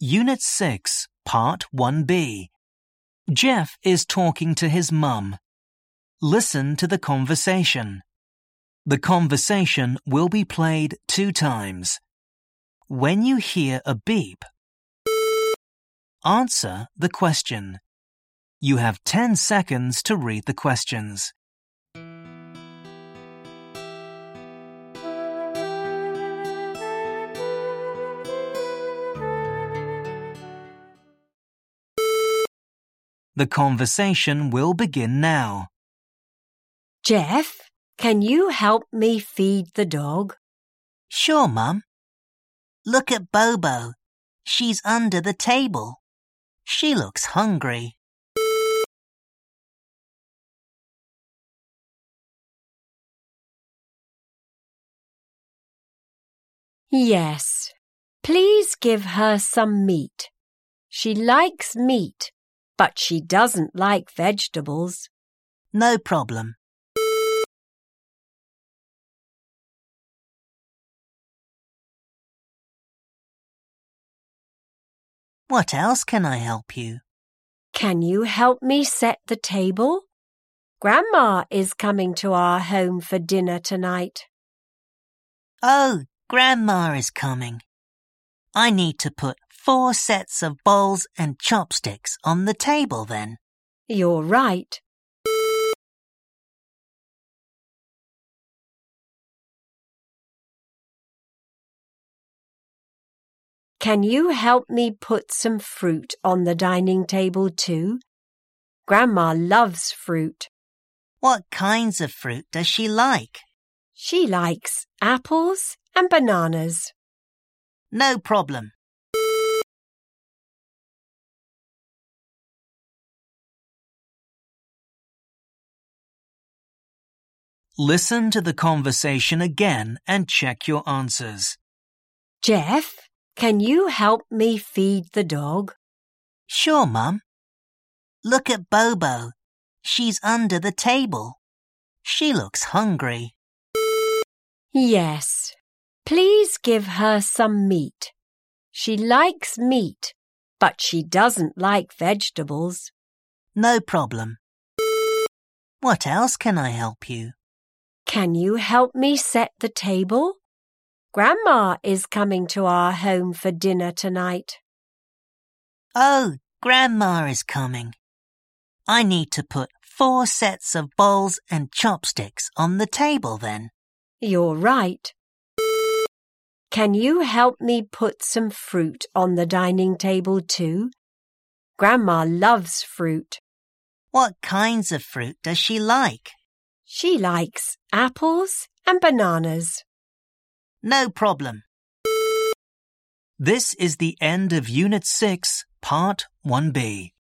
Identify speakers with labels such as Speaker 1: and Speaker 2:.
Speaker 1: Unit 6, Part 1b. Jeff is talking to his mum. Listen to the conversation. The conversation will be played 2 times. When you hear a beep, answer the question. You have 10 seconds to read the questions. The conversation will begin now.
Speaker 2: Jeff, can you help me feed the dog?
Speaker 3: Sure, Mum. Look at Bobo. She's under the table. She looks hungry.
Speaker 2: Yes. Please give her some meat. She likes meat, but she doesn't like vegetables.
Speaker 3: No problem. What else can I help you?
Speaker 2: Can you help me set the table? Grandma is coming to our home for dinner tonight.
Speaker 3: Oh, Grandma is coming. I need to put 4 sets of bowls and chopsticks on the table then.
Speaker 2: You're right. Can you help me put some fruit on the dining table too? Grandma loves fruit.
Speaker 3: What kinds of fruit does she like?
Speaker 2: She likes apples and bananas.
Speaker 3: No problem.
Speaker 1: Listen to the conversation again and check your answers.
Speaker 2: Jeff, can you help me feed the dog?
Speaker 3: Sure, Mum. Look at Bobo. She's under the table. She looks hungry.
Speaker 2: Yes. Please give her some meat. She likes meat, but she doesn't like vegetables.
Speaker 3: No problem. What else can I help you?
Speaker 2: Can you help me set the table? Grandma is coming to our home for dinner tonight.
Speaker 3: Oh, Grandma is coming. I need to put 4 sets of bowls and chopsticks on the table then.
Speaker 2: You're right. Can you help me put some fruit on the dining table too? Grandma loves fruit.
Speaker 3: What kinds of fruit does she like?
Speaker 2: She likes apples and bananas.
Speaker 3: No problem.
Speaker 1: This is the end of Unit 6, Part 1b.